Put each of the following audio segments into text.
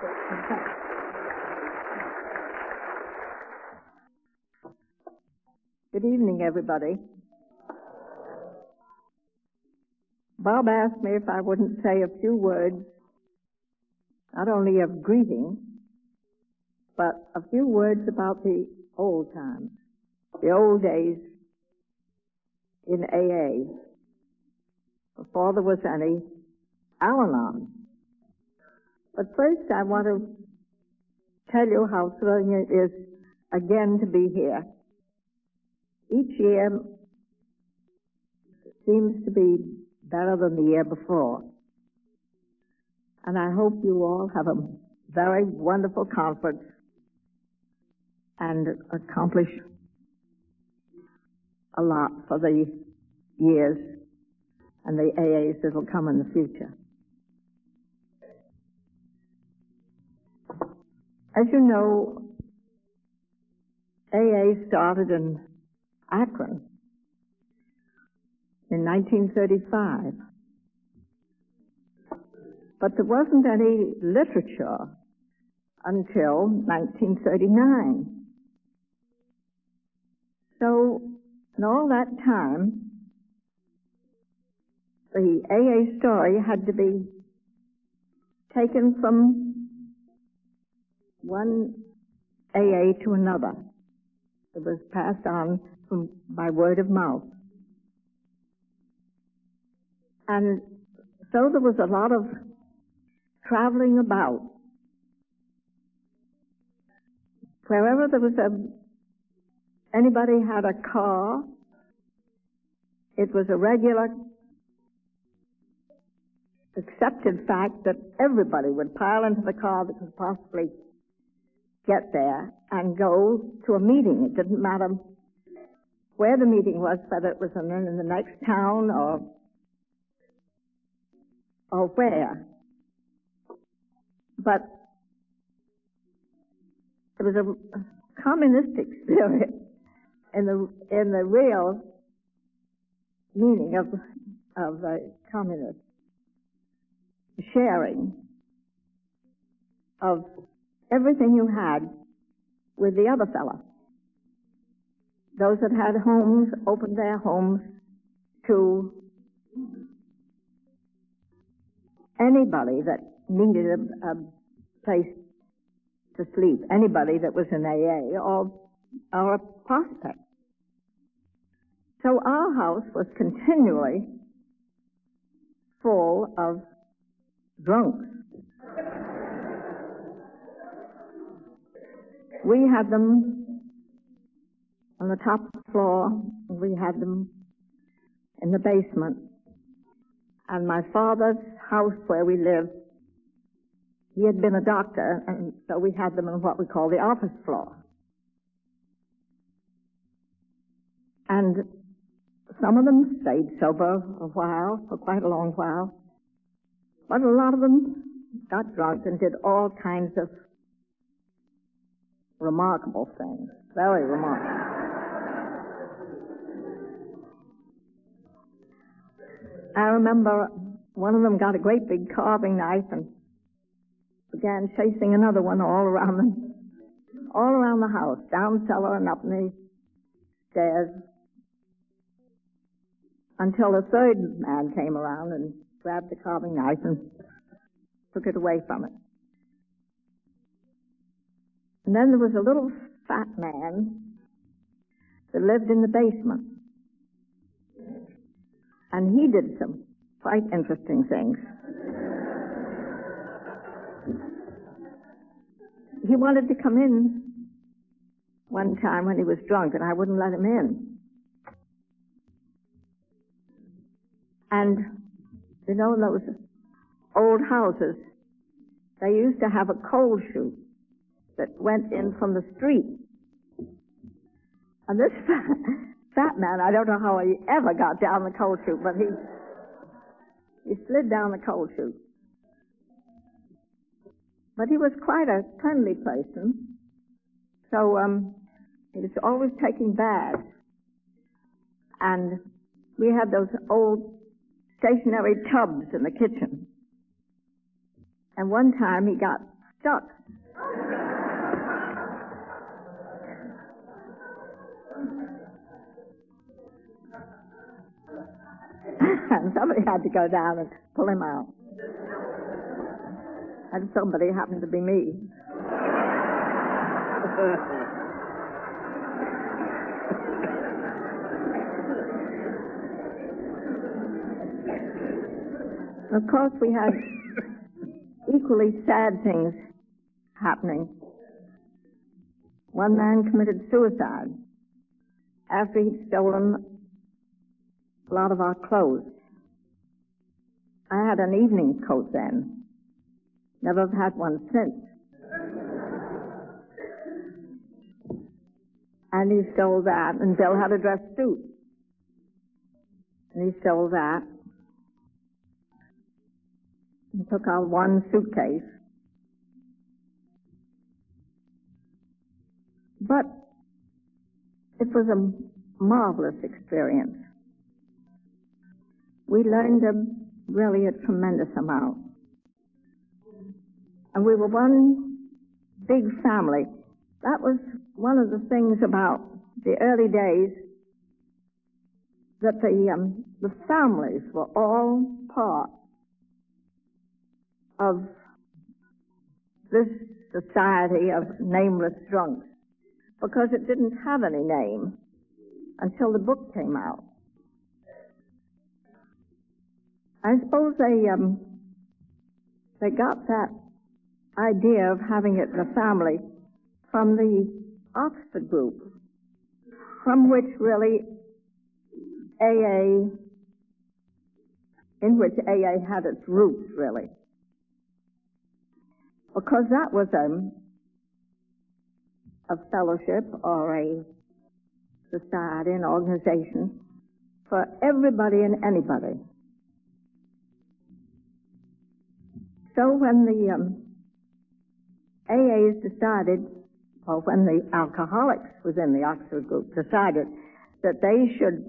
Good evening, everybody. Bob asked me if I wouldn't say a few words, not only of greeting, but a few words about the old times, the old days in AA, before there was any Al-Anon. But first I want to tell you how thrilling it is again to be here. Each year seems to be better than the year before. And I hope you all have a very wonderful conference and accomplish a lot for the years and the AAs that will come in the future. As you know, AA started in Akron in 1935. But there wasn't any literature until 1939. So, in all that time, the AA story had to be taken from one AA to another. It was passed on by word of mouth. And so there was a lot of traveling about. Wherever there was anybody had a car, it was a regular accepted fact that everybody would pile into the car that could possibly get there and go to a meeting. It didn't matter where the meeting was, whether it was in the next town or where. But it was a communistic spirit in the real meaning of the communist sharing of everything you had with the other fella. Those that had homes opened their homes to anybody that needed a place to sleep, anybody that was in AA or a prospect. So our house was continually full of drunks. We had them on the top floor, we had them in the basement. And my father's house where we lived, he had been a doctor, and so we had them on what we call the office floor. And some of them stayed sober a while, for quite a long while, but a lot of them got drunk and did all kinds of remarkable things, very remarkable. I remember one of them got a great big carving knife and began chasing another one all around the house, down cellar and up the stairs, until the third man came around and grabbed the carving knife and took it away from it. And then there was a little fat man that lived in the basement. And he did some quite interesting things. He wanted to come in one time when he was drunk, and I wouldn't let him in. And, you know, in those old houses, they used to have a coal chute that went in from the street. And this fat man, I don't know how he ever got down the coal chute, but he slid down the coal chute. But he was quite a friendly person, so he was always taking baths. And we had those old stationary tubs in the kitchen. And one time he got stuck. And somebody had to go down and pull him out. And somebody happened to be me. Of course, we had equally sad things happening. One man committed suicide after he'd stolen a lot of our clothes. I had an evening coat then. Never have had one since. And he stole that, and Bill had a dress suit. And he stole that. He took out one suitcase. But it was a marvelous experience. We learned really a tremendous amount. And we were one big family. That was one of the things about the early days, that the families were all part of this society of nameless drunks, because it didn't have any name until the book came out. I suppose they got that idea of having it in a family from the Oxford group, from which really AA, in which AA had its roots, really. Because that was a fellowship or a society, an organization for everybody and anybody. So when the AAs decided, or when the alcoholics within the Oxford group decided that they should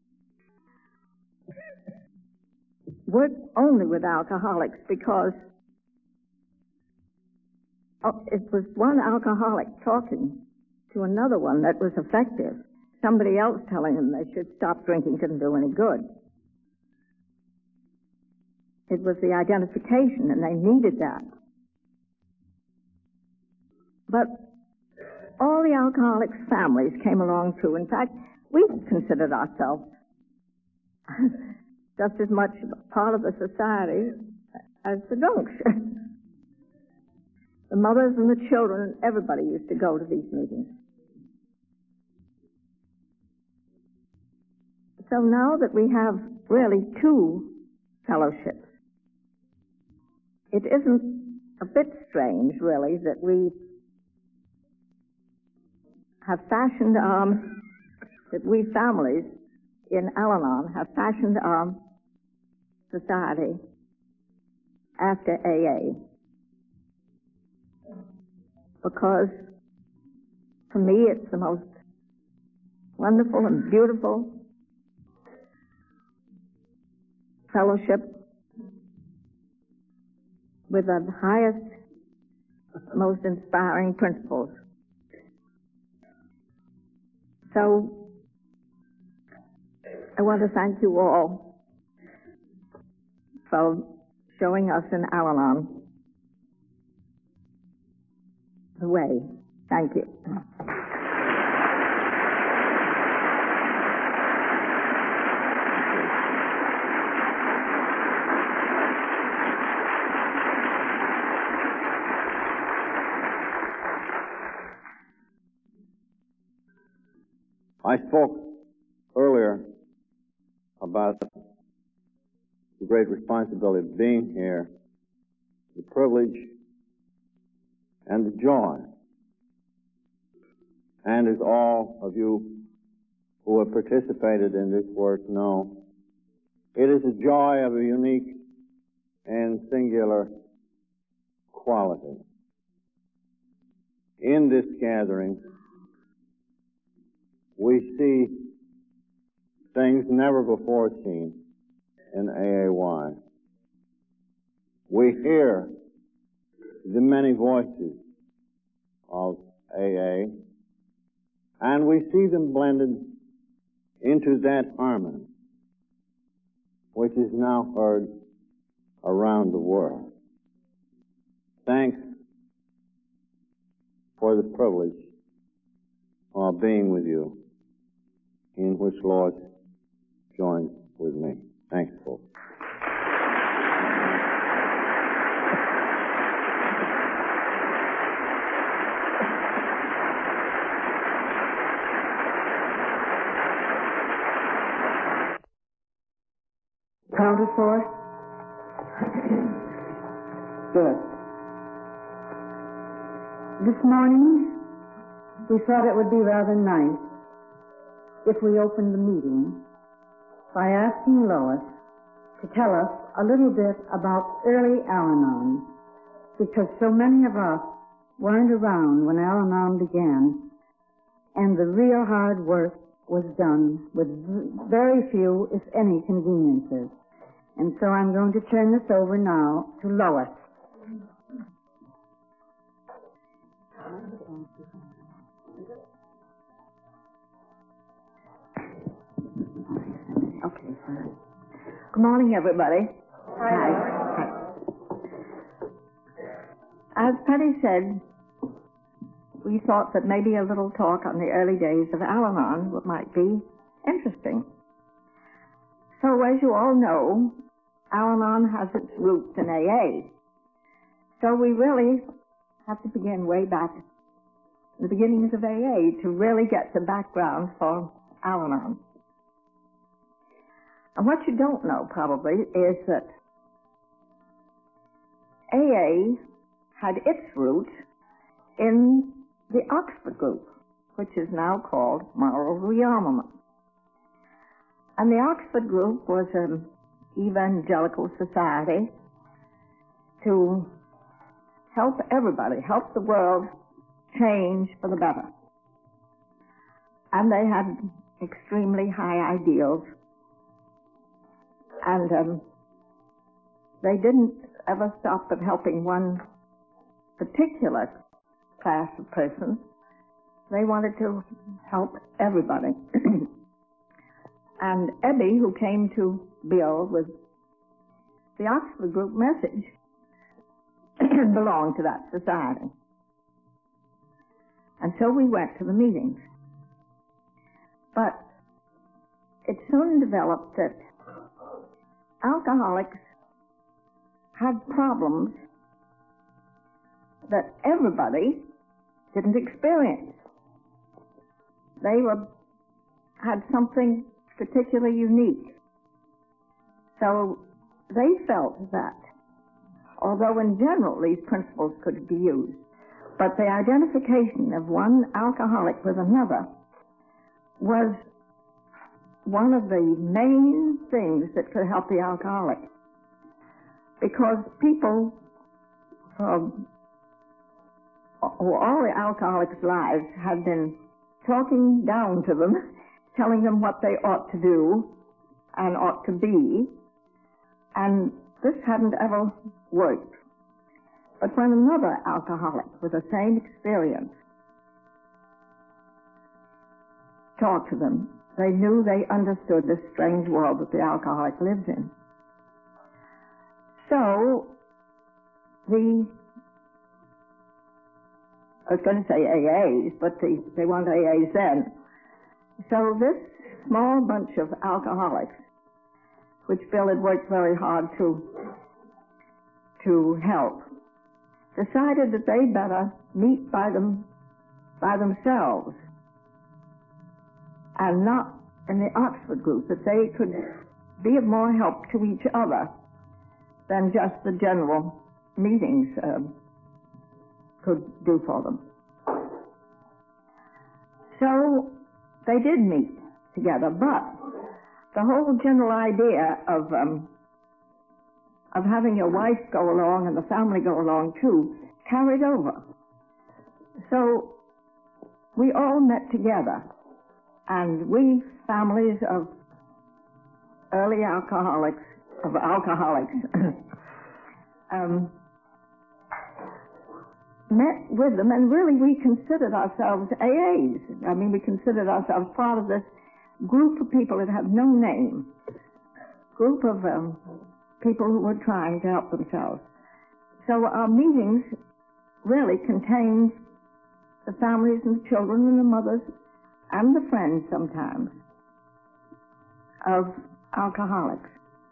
work only with alcoholics, because it was one alcoholic talking to another one that was effective. Somebody else telling them they should stop drinking didn't do any good. It was the identification, and they needed that. But all the alcoholics' families came along too. In fact, we considered ourselves just as much part of the society as the drunks. The mothers and the children, everybody used to go to these meetings. So now that we have really two fellowships, it isn't a bit strange, really, that we have fashioned that we families in Al-Anon have fashioned our society after AA. Because, for me, it's the most wonderful and beautiful fellowship with the highest, most inspiring principles. So, I want to thank you all for showing us in Al-Anon the way. Thank you. I spoke earlier about the great responsibility of being here, the privilege and the joy. And as all of you who have participated in this work know, it is a joy of a unique and singular quality. In this gathering, we see things never before seen in AAY. We hear the many voices of AA, and we see them blended into that harmony which is now heard around the world. Thanks for the privilege of being with you, in which Lord joins with me. Thanks, folks. Count to four. Good. This morning, we thought it would be rather nice if we opened the meeting by asking Lois to tell us a little bit about early Al-Anon, because so many of us weren't around when Al-Anon began, and the real hard work was done with very few, if any, conveniences. And so I'm going to turn this over now to Lois. Okay, sir. Good morning, everybody. Hi. As Patty said, we thought that maybe a little talk on the early days of Al-Anon might be interesting. So, as you all know, Al-Anon has its roots in AA. So we really have to begin way back in the beginnings of AA to really get the background for Al-Anon. And what you don't know, probably, is that AA had its roots in the Oxford group, which is now called Moral Rearmament. And the Oxford group was an evangelical society to help everybody, help the world change for the better. And they had extremely high ideals. And they didn't ever stop at helping one particular class of persons. They wanted to help everybody. And Ebby, who came to Bill with the Oxford group message, belonged to that society. And so we went to the meetings. But it soon developed that alcoholics had problems that everybody didn't experience. They had something particularly unique. So they felt that, although in general these principles could be used, but the identification of one alcoholic with another was one of the main things that could help the alcoholic. Because people, all the alcoholics' lives, had been talking down to them, telling them what they ought to do and ought to be, and this hadn't ever worked. But when another alcoholic with the same experience talked to them, they knew they understood this strange world that the alcoholic lives in. So, I was going to say AAs, but they weren't AAs then. So this small bunch of alcoholics, which Bill had worked very hard to help, decided that they'd better meet by themselves and not in the Oxford group, that they could be of more help to each other than just the general meetings could do for them. So they did meet together, but the whole general idea of having your wife go along and the family go along too carried over. So we all met together, and we families of early alcoholics, met with them, and really we considered ourselves AAs. I mean, we considered ourselves part of this group of people that have no name, group of people who were trying to help themselves. So our meetings really contained the families and the children and the mothers and the friends sometimes of alcoholics.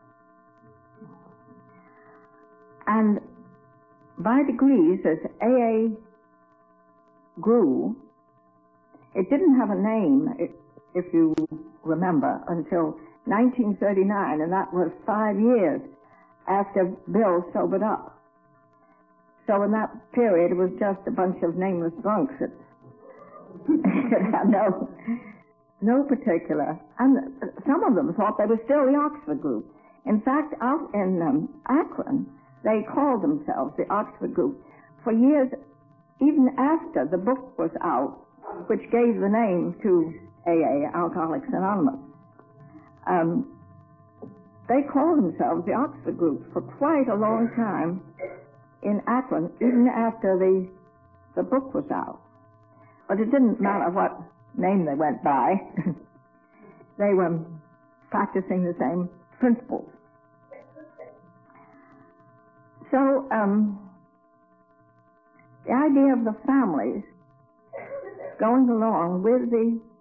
And by degrees, as AA grew, it didn't have a name, if you remember, until 1939, and that was 5 years after Bill sobered up. So in that period, it was just a bunch of nameless drunks that had no particular. And some of them thought they were still the Oxford Group. In fact, out in Akron, they called themselves the Oxford Group for years, even after the book was out, which gave the name to AA, Alcoholics Anonymous. They called themselves the Oxford Group for quite a long time in Akron, even after the book was out. But it didn't matter what name they went by. They were practicing the same principles. So the idea of the families going along with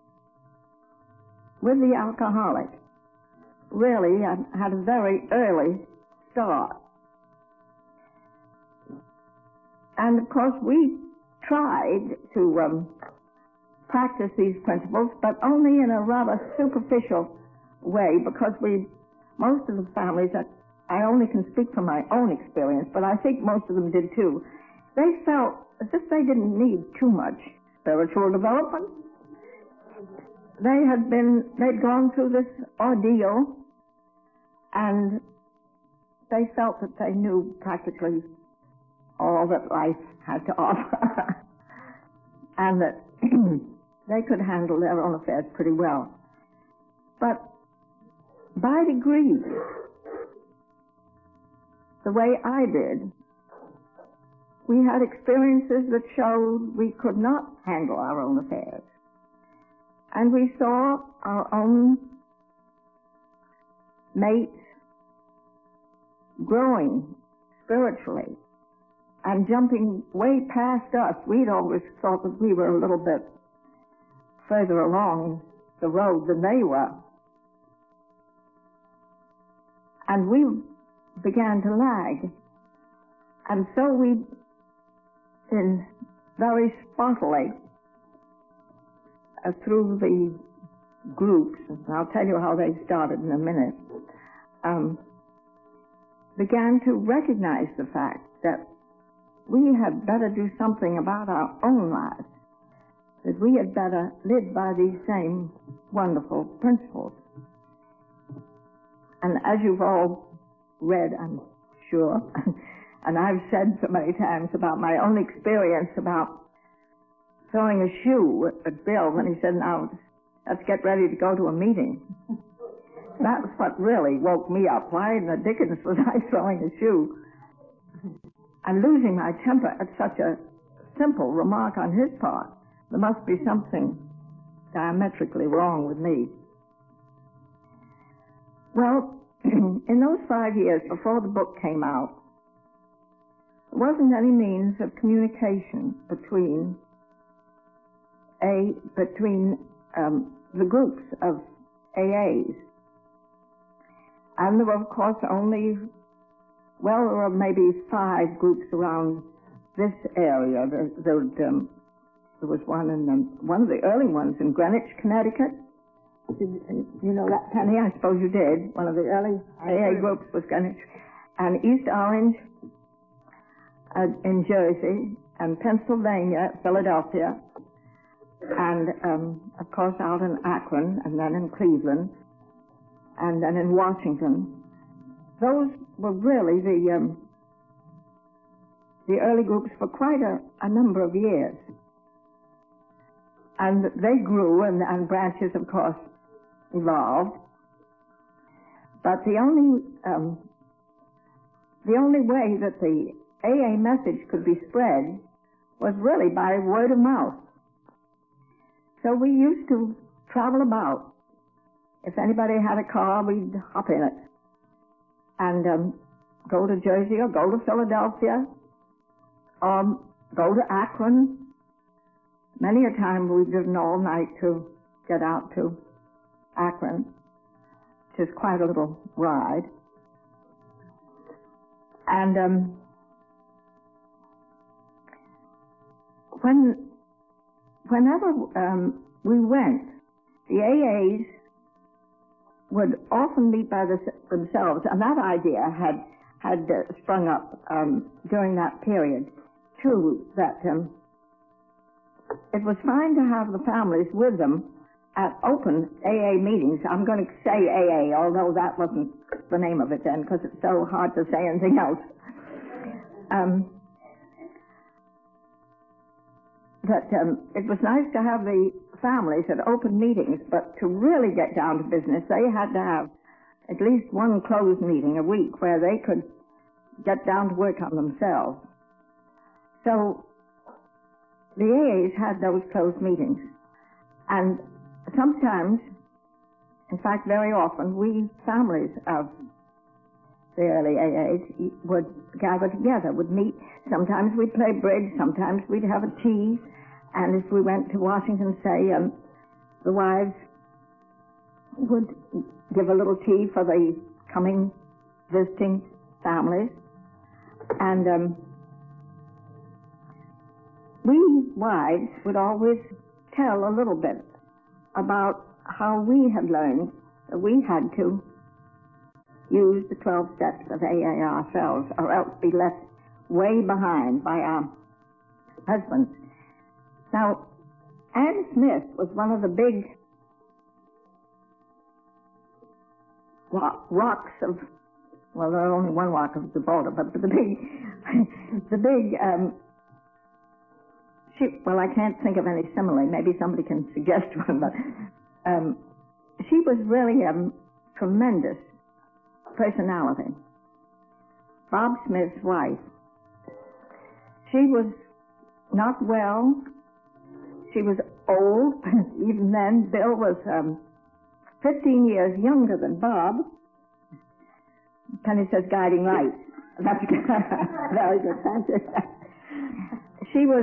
the alcoholic really had a very early start. And of course we tried to practice these principles, but only in a rather superficial way, because most of the families, I only can speak from my own experience, but I think most of them did too, they felt as if they didn't need too much spiritual development. They'd gone through this ordeal, and they felt that they knew practically all that life had to offer, and that they could handle their own affairs pretty well. But by degrees, the way I did, we had experiences that showed we could not handle our own affairs. And we saw our own mates growing spiritually and jumping way past us. We'd always thought that we were a little bit further along the road than they were. And we began to lag. And so we, in very spontily, through the groups, and I'll tell you how they started in a minute, began to recognize the fact that we had better do something about our own lives, that we had better live by these same wonderful principles. And as you've all read, I'm sure, and I've said so many times about my own experience about throwing a shoe at Bill when he said, "Now, let's get ready to go to a meeting." That was what really woke me up. Why in the dickens was I throwing a shoe? And losing my temper at such a simple remark on his part. There must be something diametrically wrong with me. Well, in those 5 years before the book came out, there wasn't any means of communication between the groups of AAs. And there were, of course, only, there were maybe 5 groups around this area. There was one one of the early ones in Greenwich, Connecticut. You know that, Penny? I suppose you did. One of the early AA groups was Greenwich. And East Orange in Jersey, and Pennsylvania, Philadelphia, and of course out in Akron, and then in Cleveland, and then in Washington. Those were really the early groups for quite a number of years. And they grew, and branches, of course, evolved. But the only way that the AA message could be spread was really by word of mouth. So we used to travel about. If anybody had a car, we'd hop in it and go to Jersey or go to Philadelphia or go to Akron. Many a time we've driven all night to get out to Akron, which is quite a little ride. And whenever we went, the AAs would often meet by themselves, and that idea had sprung up during that period, too, that it was fine to have the families with them at open AA meetings. I'm going to say AA, although that wasn't the name of it then, because it's so hard to say anything else. It was nice to have the families at open meetings, but to really get down to business, they had to have at least one closed meeting a week where they could get down to work on themselves. So the AAs had those closed meetings. And sometimes, in fact very often, we families of the early AAs would gather together, would meet. Sometimes we'd play bridge, sometimes we'd have a tea. And if we went to Washington, say, the wives would give a little tea for the coming visiting families. And we wives would always tell a little bit about how we had learned that we had to use the 12 steps of AA ourselves, or else be left way behind by our husbands. Now, Anne Smith was one of the big rocks of, well, there are only one rock of Gibraltar, but the big, well, I can't think of any simile. Maybe somebody can suggest one, but she was really a tremendous personality. Bob Smith's wife. She was not well. She was old. Even then, Bill was 15 years younger than Bob. Penny says guiding light. That's very good. Thank you. She was,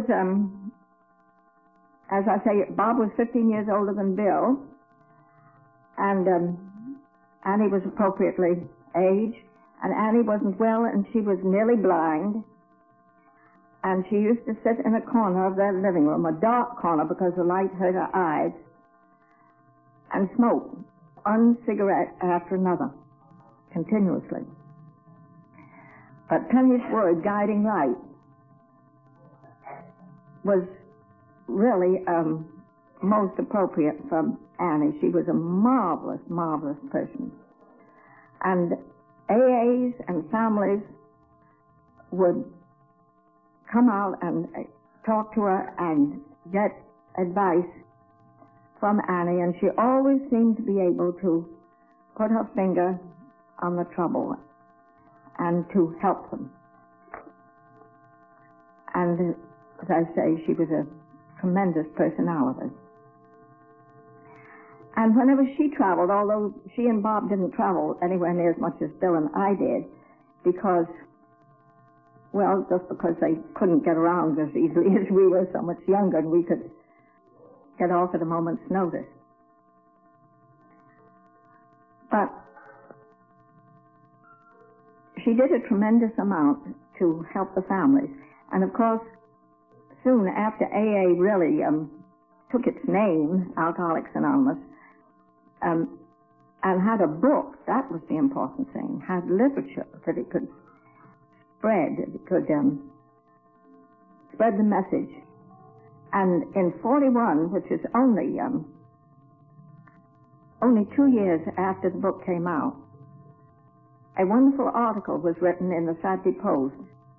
as I say, Bob was 15 years older than Bill, and Annie was appropriately aged, and Annie wasn't well, and she was nearly blind. And she used to sit in a corner of their living room, a dark corner because the light hurt her eyes, and smoke one cigarette after another, continuously. But Penny's word, guiding light, was really most appropriate for Annie. She was a marvelous, marvelous person. And AAs and families would come out and talk to her and get advice from Annie, and she always seemed to be able to put her finger on the trouble and to help them. And as I say, she was a tremendous personality. And whenever she traveled, although she and Bob didn't travel anywhere near as much as Bill and I did, because, well, just because they couldn't get around as easily as we were so much younger and we could get off at a moment's notice. But she did a tremendous amount to help the families. And of course, soon after AA really took its name, Alcoholics Anonymous, and had a book, that was the important thing, had literature that it could spread, it could spread the message. And in 41, which is only 2 years after the book came out, a wonderful article was written in the Saturday Post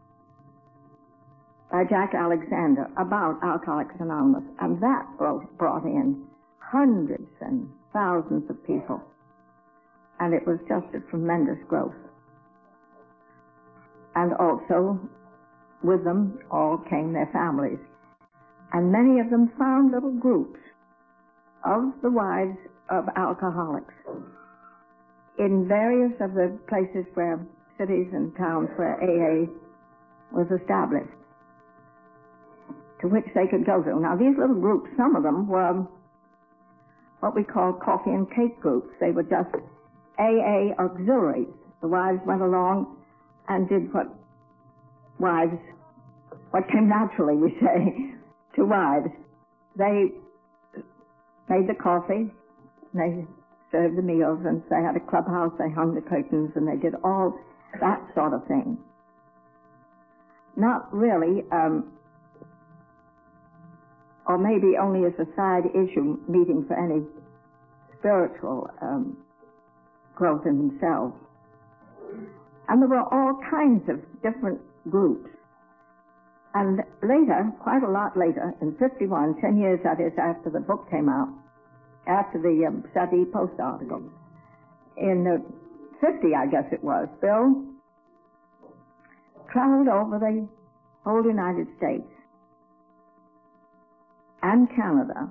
by Jack Alexander about Alcoholics Anonymous, and that brought in hundreds and thousands of people, and it was just a tremendous growth. And also, with them all came their families. And many of them found little groups of the wives of alcoholics in various of the places where, cities and towns where AA was established, to which they could go to. Now, these little groups, some of them were what we call coffee and cake groups. They were just AA auxiliaries. The wives went along and did what came naturally, we say, to wives. They made the coffee, they served the meals, and they had a clubhouse, they hung the curtains, and they did all that sort of thing. Not really, or maybe only as a side issue, meeting for any spiritual growth in themselves. And there were all kinds of different groups. And later, quite a lot later, in 51, 10 years that is after the book came out, after the Sati Post article, in 50, I guess it was, Bill traveled over the whole United States and Canada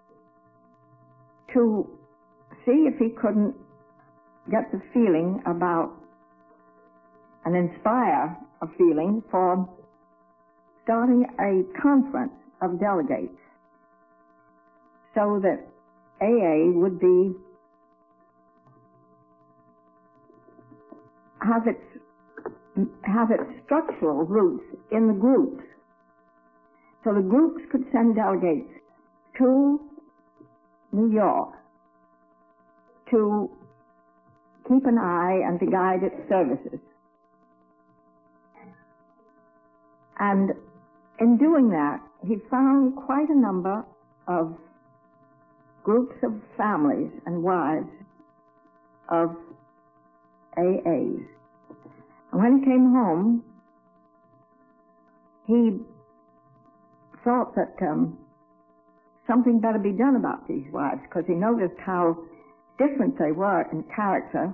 to see if he couldn't get the feeling about and inspire a feeling for starting a conference of delegates so that AA would have its structural roots in the groups. So the groups could send delegates to New York to keep an eye and to guide its services. And in doing that, he found quite a number of groups of families and wives of AAs. And when he came home, he thought that something better be done about these wives, because he noticed how different they were in character,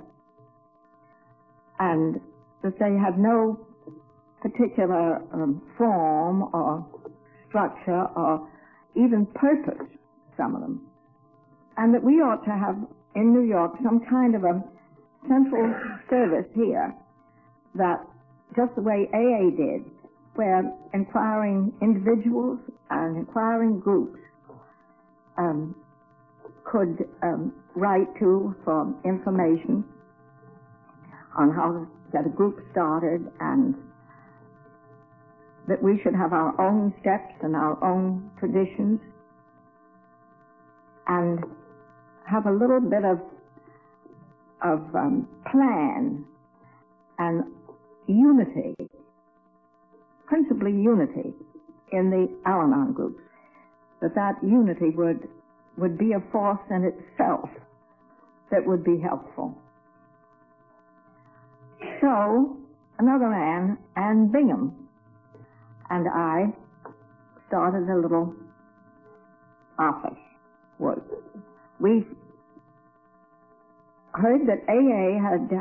and that they had no particular form or structure or even purpose, some of them. And that we ought to have in New York some kind of a central service here that, just the way AA did, where inquiring individuals and inquiring groups could write to for information on how to get a group started, and that we should have our own steps and our own traditions and have a little bit of plan and unity, principally unity in the Al-Anon groups, that unity would be a force in itself that would be helpful. So, another man, Ann Bingham, and I started a little office work. We heard that AA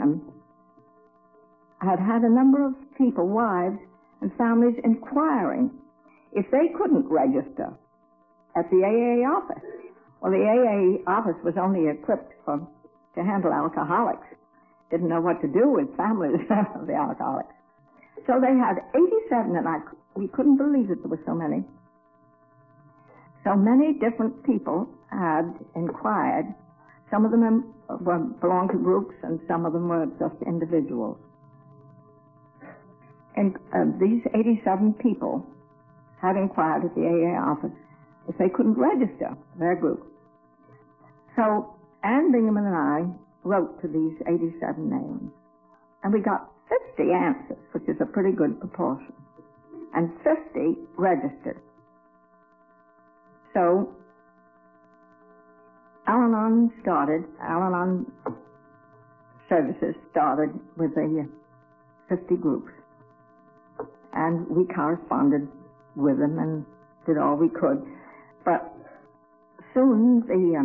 had a number of people, wives and families, inquiring if they couldn't register at the AA office. Well, the AA office was only equipped to handle alcoholics. Didn't know what to do with families of the alcoholics. So they had 87, and we couldn't believe that there were so many. So many different people had inquired. Some of them belonged to groups, and some of them were just individuals. And these 87 people had inquired at the AA office if they couldn't register their group. So Ann Bingham and I wrote to these 87 names, and we got 50 answers, which is a pretty good proportion, and 50 registered. So Al-Anon services started with the 50 groups, and we corresponded with them and did all we could. But soon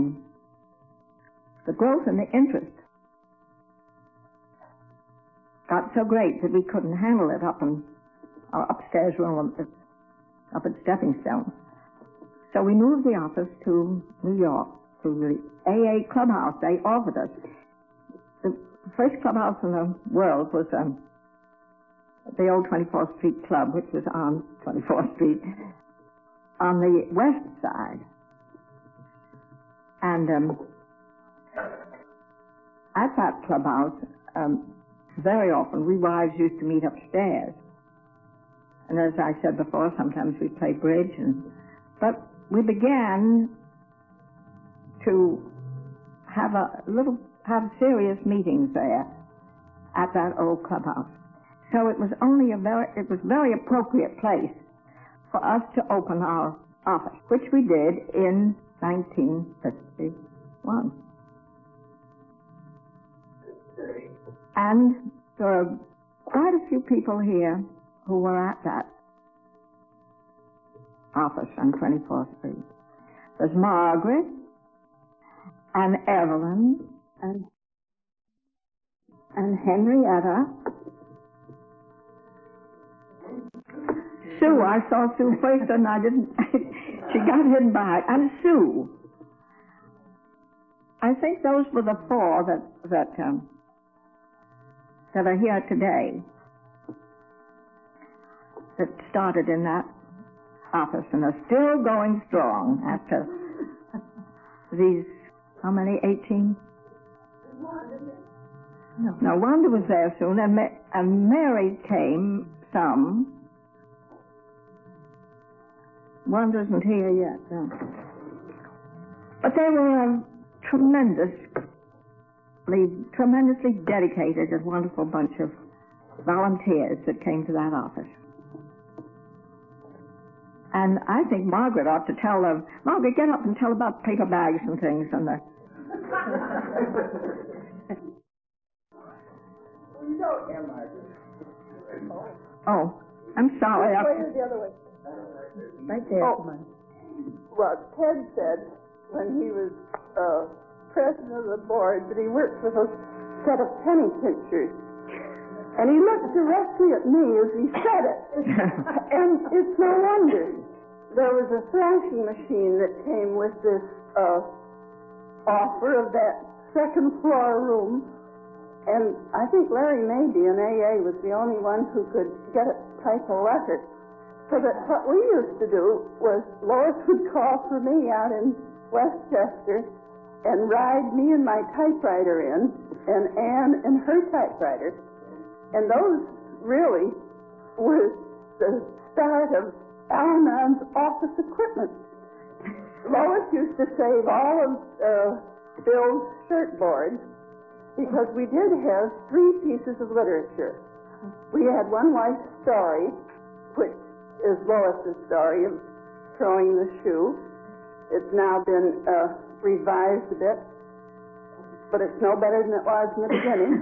the growth and the interest got so great that we couldn't handle it up in our upstairs room up at Stepping Stone. So we moved the office to New York, to the AA clubhouse they offered us. The first clubhouse in the world was the old 24th Street Club, which was on 24th Street on the west side. And at that clubhouse, very often we wives used to meet upstairs. And as I said before, sometimes we played bridge. But we began to have serious meetings there at that old clubhouse. So it was very appropriate place for us to open our office, which we did in 1951. And there are quite a few people here who were at that office on 24th Street. There's Margaret and Evelyn and Henrietta. Sue, I saw Sue first and I didn't, she got hidden by it. And Sue. I think those were the four that are here today that started in that office and are still going strong after these, how many, 18? No, Wanda was there soon, and Mary came some. Wanda isn't here yet, no. But they were a tremendously dedicated and wonderful bunch of volunteers that came to that office. And I think Margaret ought to tell them, Margaret, get up and tell about paper bags and things and the... You don't hear Margaret. Oh, I'm sorry. The other way. Right there, come on. Well, Ted said when he was president of the board that he worked with a set of penny pinchers. And he looked directly at me as he said it. And it's no wonder. There was a thrashing machine that came with this offer of that second floor room. And I think Larry Mabey in AA was the only one who could get it type a record. So that what we used to do was Lois would call for me out in Westchester and ride me and my typewriter in, and Anne and her typewriter. And those really were the start of Al-Anon's office equipment. Lois used to save all of Bill's shirt boards because we did have 3 pieces of literature. We had One Wife's Story, which is Lois's story of throwing the shoe. It's now been revised a bit, but it's no better than it was in the beginning.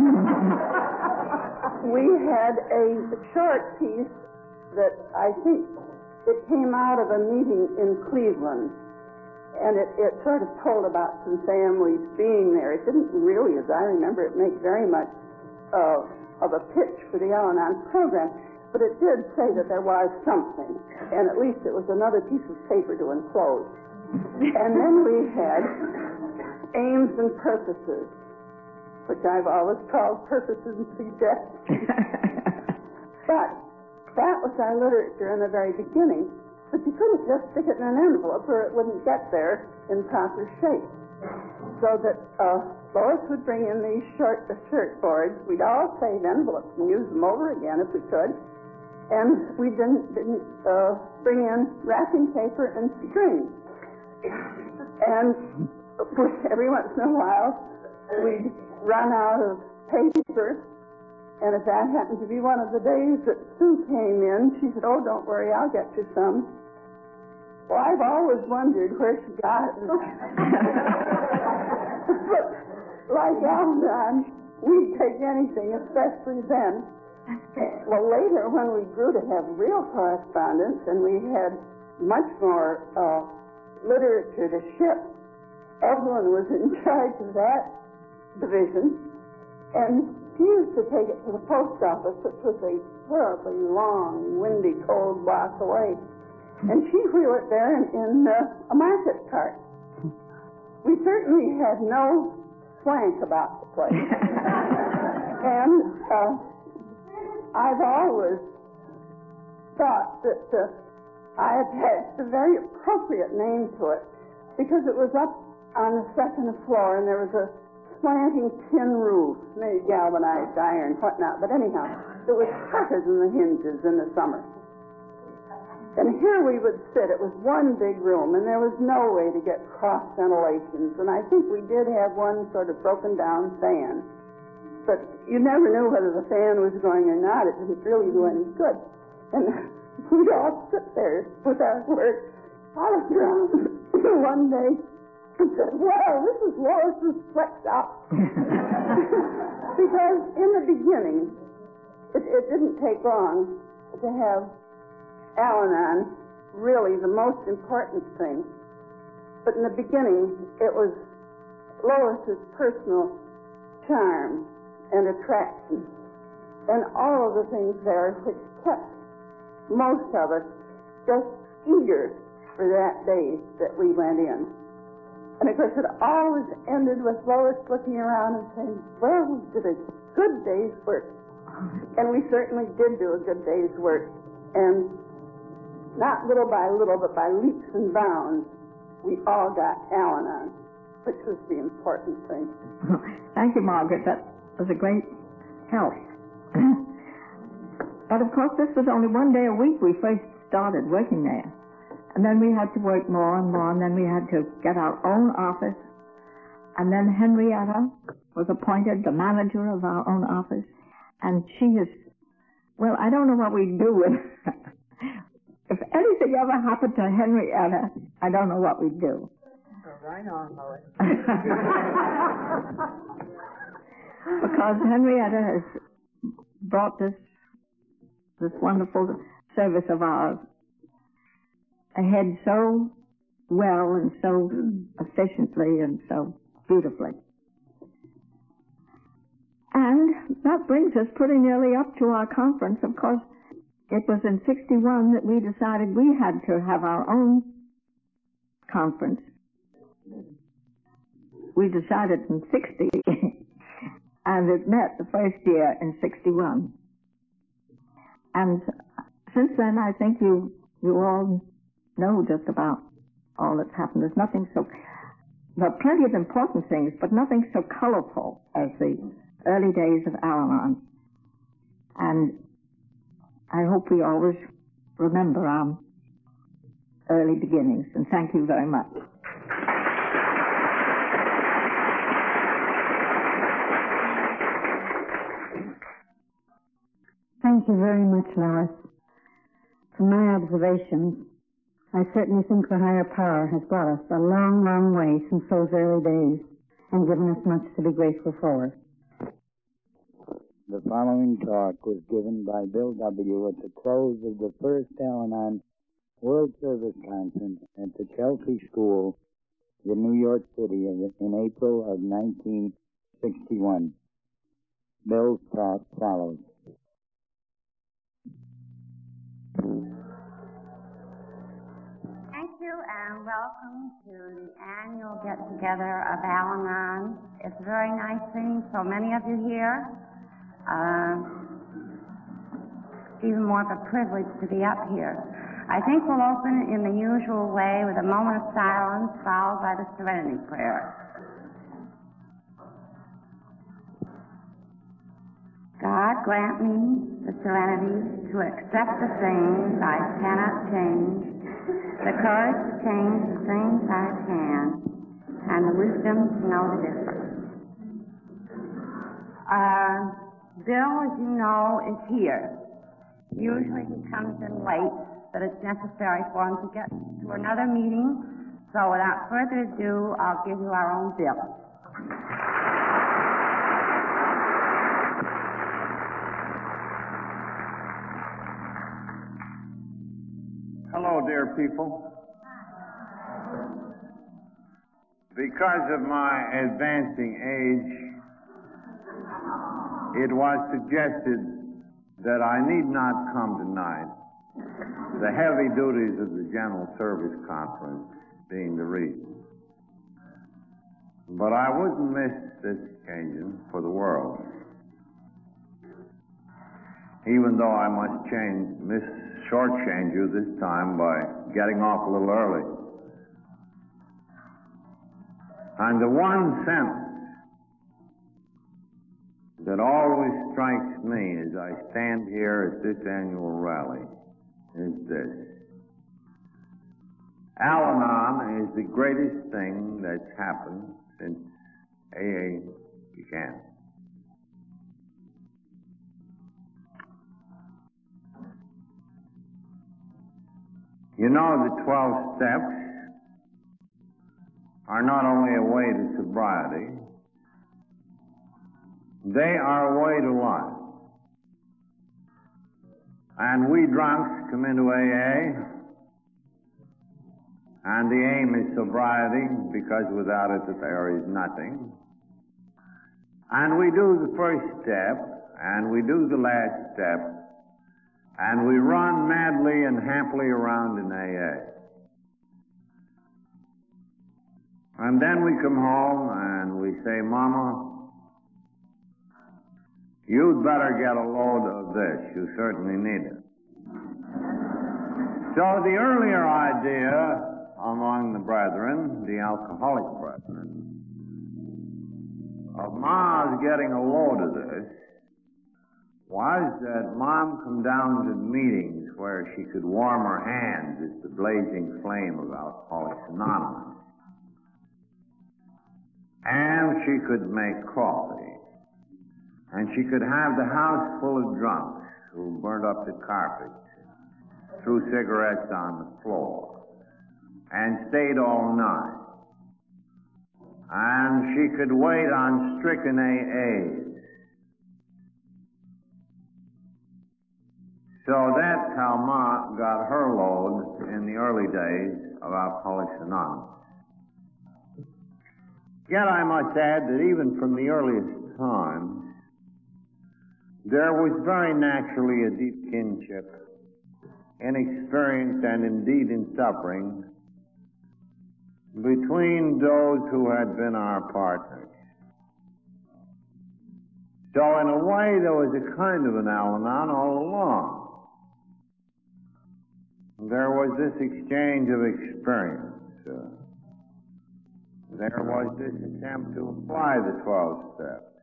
We had a short piece that I think it came out of a meeting in Cleveland, and it sort of told about some families being there. It didn't really, as I remember it, make very much of a pitch for the Al-Anon program, but it did say that there was something, and at least it was another piece of paper to enclose. And then we had Aims and Purposes, which I've always called Purposes and Suggestions. But that was our literature in the very beginning, but you couldn't just stick it in an envelope or it wouldn't get there in proper shape. So that Lois would bring in these shirt boards. We'd all save envelopes and use them over again if we could. And we didn't bring in wrapping paper and string. And every once in a while, we'd run out of paper. And if that happened to be one of the days that Sue came in, she said, "Oh, don't worry, I'll get you some." Well, I've always wondered where she got it. But like Al-Anon, we'd take anything, especially then. Well, later, when we grew to have real correspondence and we had much more literature to ship, Evelyn was in charge of that division, and she used to take it to the post office, which was a terribly long, windy, cold walk away. And she'd wheel it there in a market cart. We certainly had no swank about the place. And I've always thought that I attached a very appropriate name to it because it was up on the second floor and there was a slanting tin roof, made galvanized iron, whatnot. But anyhow, it was hotter than the hinges in the summer. And here we would sit. It was one big room, and there was no way to get cross ventilations. And I think we did have one sort of broken down fan. But you never knew whether the fan was going or not. It didn't really do any good. And we'd all sit there with our work. I looked around one day and said, well, this is Lois's sweatshop. Because in the beginning, it didn't take long to have Al-Anon really the most important thing. But in the beginning, it was Lois's personal charm and attraction and all of the things there which kept most of us just eager for that day that we went in. And of course, it always ended with Lois looking around and saying, well, we did a good day's work. And we certainly did do a good day's work. And not little by little, but by leaps and bounds, we all got Al-Anon, which was the important thing. Thank you, Margaret. That was a great help. But of course, this was only one day a week we first started working there. And then we had to work more and more, and then we had to get our own office. And then Henrietta was appointed the manager of our own office. And she is, well, I don't know what we'd do with her. If anything ever happened to Henrietta, I don't know what we'd do. Right on, Lois. Because Henrietta has brought this wonderful service of ours ahead so well and so efficiently and so beautifully. And that brings us pretty nearly up to our conference. Of course, it was in 1961 that we decided we had to have our own conference. We decided in 1960, and it met the first year in 1961. And since then, I think you all know just about all that's happened. There's nothing so, well, plenty of important things, but nothing so colorful as the early days of Al-Anon. And I hope we always remember our early beginnings, and thank you very much. Thank you very much, Lois. From my observations, I certainly think the higher power has brought us a long, long way since those early days and given us much to be grateful for. The following talk was given by Bill W. at the close of the first Al-Anon World Service Conference at the Chelsea School in New York City in April of 1961. Bill's talk follows. Thank you and welcome to the annual get-together of Al-Anon. It's very nice seeing so many of you here. Even more of a privilege to be up here. I think we'll open in the usual way with a moment of silence followed by the Serenity Prayer. God grant me the serenity to accept the things I cannot change, the courage to change the things I can, and the wisdom to know the difference. Bill, as you know, is here. Usually he comes in late, but it's necessary for him to get to another meeting. So without further ado, I'll give you our own Bill. Hello, dear people. Because of my advancing age, it was suggested that I need not come tonight, the heavy duties of the General Service Conference being the reason. But I wouldn't miss this occasion for the world, even though I must shortchange you this time by getting off a little early. And the one sentence that always strikes me as I stand here at this annual rally is this: Al-Anon is the greatest thing that's happened since AA began. You know, the 12 steps are not only a way to sobriety, they are a way to life. And we drunks come into AA, and the aim is sobriety, because without it there is nothing. And we do the first step, and we do the last step, and we run madly and happily around in AA. And then we come home and we say, Mama, you'd better get a load of this. You certainly need it. So the earlier idea among the brethren, the alcoholic brethren, of Ma's getting a load of this was that Mom come down to meetings where she could warm her hands at the blazing flame of Alcoholics Anonymous. And she could make coffee. And she could have the house full of drunks who burned up the carpets, threw cigarettes on the floor, and stayed all night. And she could wait on stricken AAs. So that's how Ma got her load in the early days of Alcoholics Anonymous. Yet I must add that even from the earliest times, there was very naturally a deep kinship in experience and indeed in suffering between those who had been our partners. So in a way there was a kind of an Al-Anon all along. There was this exchange of experience. There was this attempt to apply the 12 steps.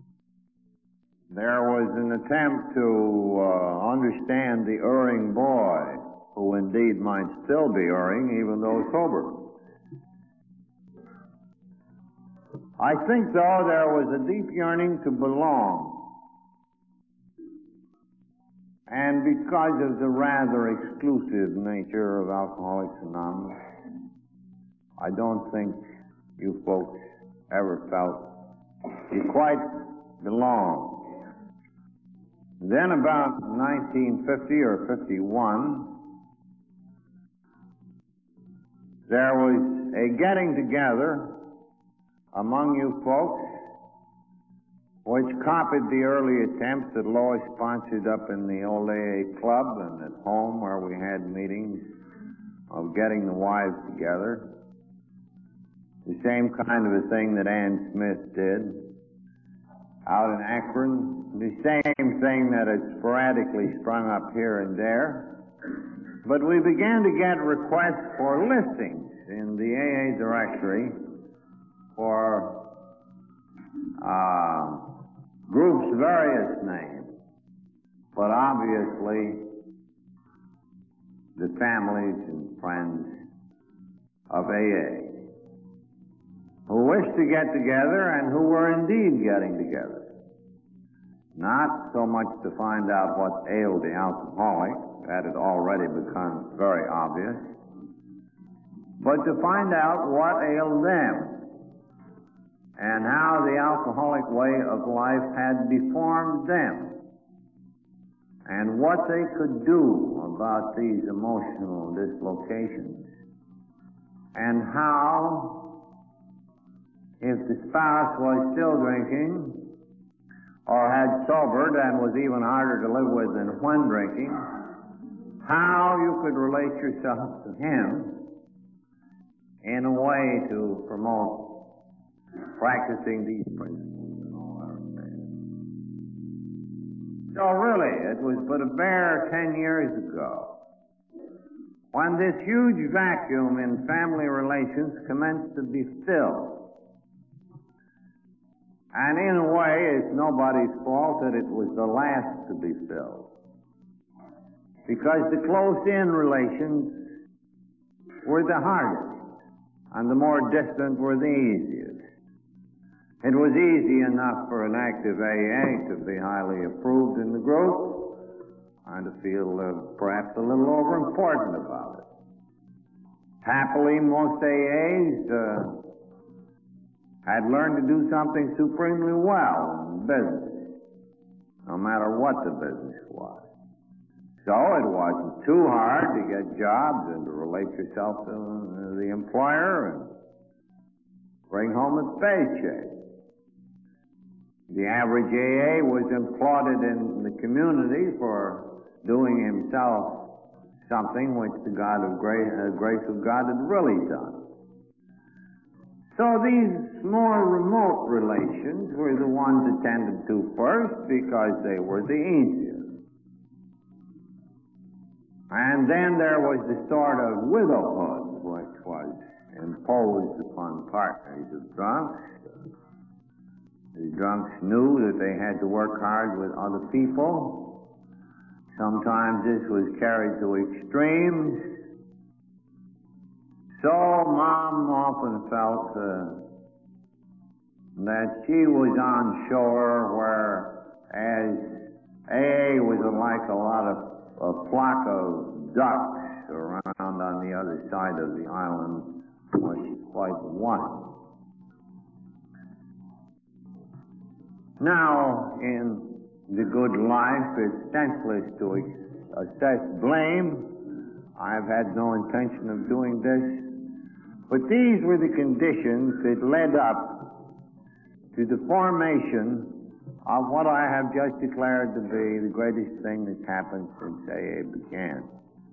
There was an attempt to understand the erring boy, who indeed might still be erring even though sober. I think, though, there was a deep yearning to belong. And because of the rather exclusive nature of Alcoholics Anonymous, I don't think you folks ever felt you quite belonged. Then about 1950 or 51, there was a getting together among you folks which copied the early attempts that Lois sponsored up in the old AA club and at home where we had meetings of getting the wives together. The same kind of a thing that Ann Smith did out in Akron. The same thing that had sporadically sprung up here and there. But we began to get requests for listings in the AA directory for groups of various names, but obviously the families and friends of AA who wished to get together and who were indeed getting together. Not so much to find out what ailed the alcoholic, that had already become very obvious, but to find out what ailed them and how the alcoholic way of life had deformed them, and what they could do about these emotional dislocations, and how, if the spouse was still drinking, or had sobered and was even harder to live with than when drinking, how you could relate yourself to him in a way to promote practicing these principles in all our affairs. So really, it was but a bare 10 years ago when this huge vacuum in family relations commenced to be filled. And in a way, it's nobody's fault that it was the last to be filled, because the close-in relations were the hardest, and the more distant were the easiest. It was easy enough for an active AA to be highly approved in the group and to feel perhaps a little overimportant about it. Happily, most AAs had learned to do something supremely well in business, no matter what the business was. So it wasn't too hard to get jobs and to relate yourself to the employer and bring home a paycheck. The average AA was applauded in the community for doing himself something which the grace of God had really done. So these more remote relations were the ones attended to first because they were the easiest. And then there was the sort of widowhood which was imposed upon partners of drunks. The drunks knew that they had to work hard with other people. Sometimes this was carried to extremes. So Mom often felt that she was on shore, whereas AA was like a flock of ducks around on the other side of the island, which is quite one. Now, in the good life, it's senseless to assess blame. I've had no intention of doing this. But these were the conditions that led up to the formation of what I have just declared to be the greatest thing that's happened since AA began.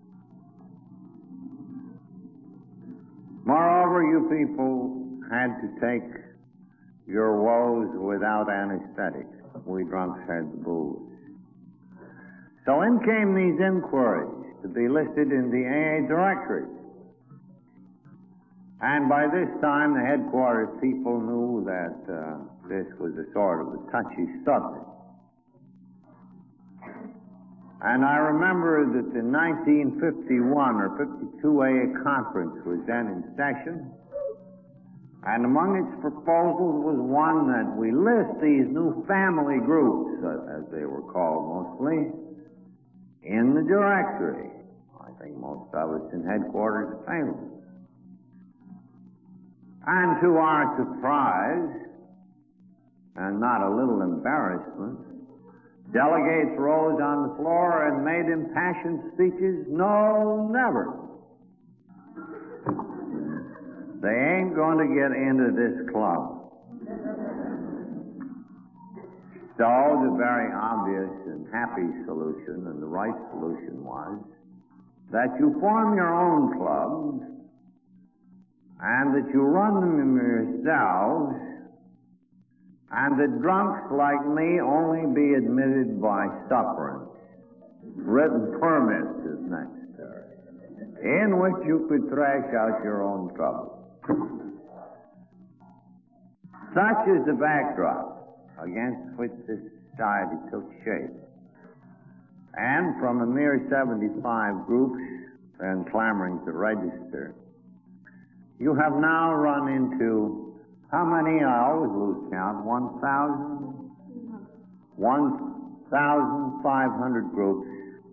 Moreover, you people had to take your woes without anesthetic. We drunks had the booze. So in came these inquiries to be listed in the AA directory. And by this time, the headquarters people knew that this was a sort of a touchy subject. And I remember that the 1951 or 52 AA conference was then in session. And among its proposals was one that we list these new family groups, as they were called mostly, in the directory. I think most of us in headquarters failed. And to our surprise, and not a little embarrassment, delegates rose on the floor and made impassioned speeches. No, never. They ain't going to get into this club. So the very obvious and happy solution, and the right solution, was that you form your own clubs and that you run them yourselves, and that drunks like me only be admitted by sufferance. Written permits is necessary, in which you could thrash out your own troubles. Such is the backdrop against which this society took shape. And from a mere 75 groups and clamoring to register, you have now run into, how many? I always lose count, 1,500 groups.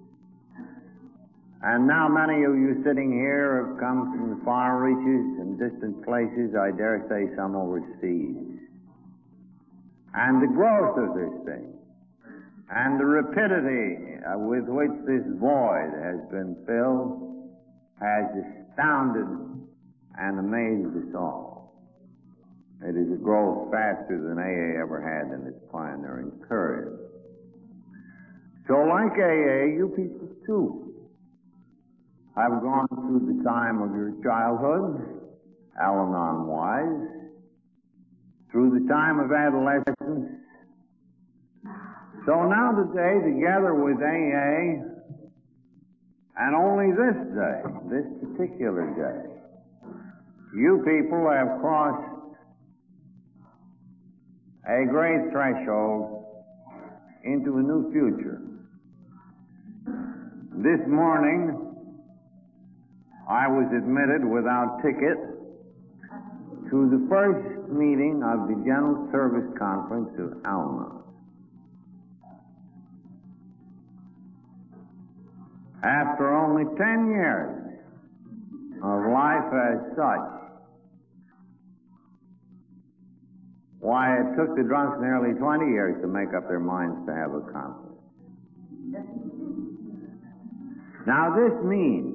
And now many of you sitting here have come from the far reaches and distant places, I dare say some overseas. And the growth of this thing, and the rapidity with which this void has been filled, has astounded and amazed us all. It is a growth faster than AA ever had in its pioneering period. So like AA, you people too have gone through the time of your childhood, Al-Anon-wise, through the time of adolescence. So now today, together with AA, and only this day, this particular day, you people have crossed a great threshold into a new future. This morning, I was admitted without ticket to the first meeting of the General Service Conference of Al-Anon. After only 10 years of life as such, why, it took the drunks nearly 20 years to make up their minds to have a conference. Now this means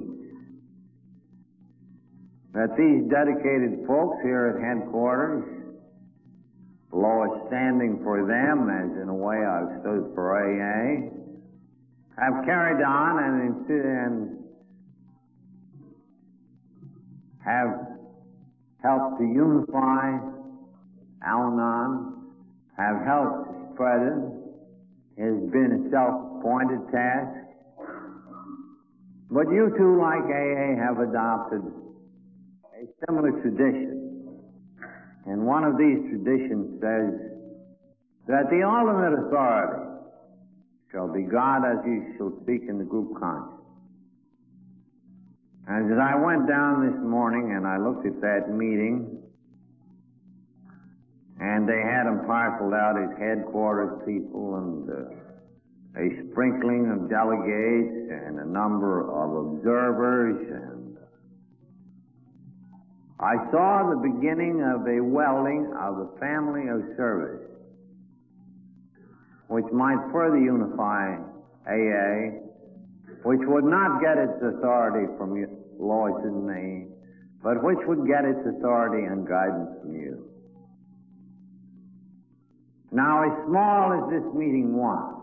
that these dedicated folks here at headquarters, Lois standing for them, as in a way I've stood for AA, have carried on and have helped to unify Al-Anon, have helped to spread it. It has been a self-appointed task. But you too, like AA, have adopted a similar tradition. And one of these traditions says that the ultimate authority shall be God as you shall speak in the group conscience. And as I went down this morning and I looked at that meeting, and they had them parceled out as headquarters people and a sprinkling of delegates and a number of observers, and I saw the beginning of a welding of a family of service which might further unify AA, which would not get its authority from Lois and me, but which would get its authority and guidance from you. Now, as small as this meeting was,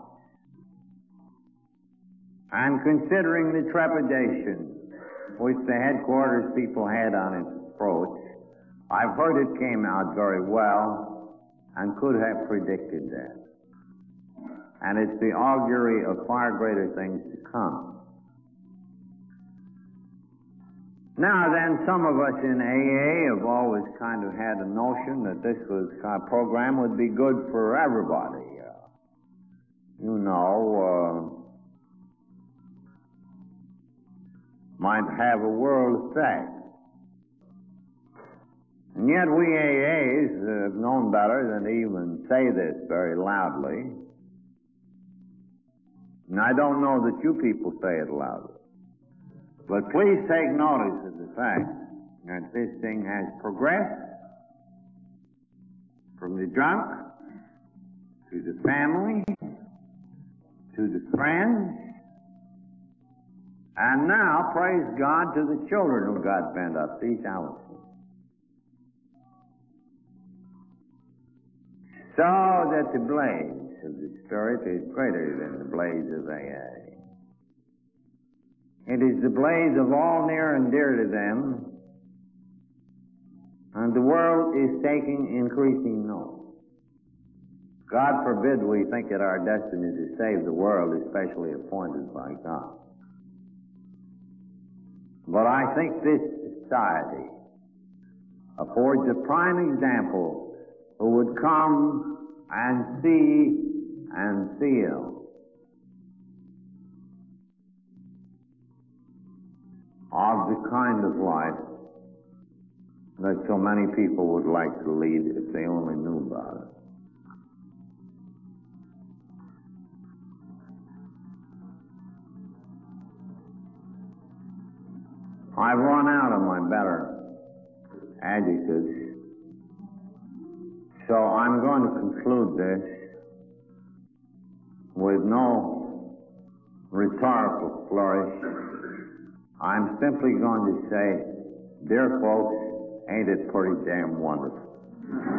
and considering the trepidation which the headquarters people had on its approach, I've heard it came out very well and could have predicted that. And it's the augury of far greater things to come. Now then, some of us in AA have always kind of had a notion that this program would be good for everybody. Might have a world effect. And yet we AAs have known better than to even say this very loudly. And I don't know that you people say it loudly. But please take notice of the fact that this thing has progressed from the drunk to the family to the friends, and now, praise God, to the children who got bent up these houses. So that the blaze of the Spirit is greater than the blaze of AA. It is the blaze of all near and dear to them, and the world is taking increasing note. God forbid we think it our destiny to save the world, especially appointed by God. But I think this society affords a prime example who would come and see and feel of the kind of life that so many people would like to lead if they only knew about it. I've run out of my better adjectives, so I'm going to conclude this with no rhetorical flourish. I'm simply going to say, dear folks, ain't it pretty damn wonderful?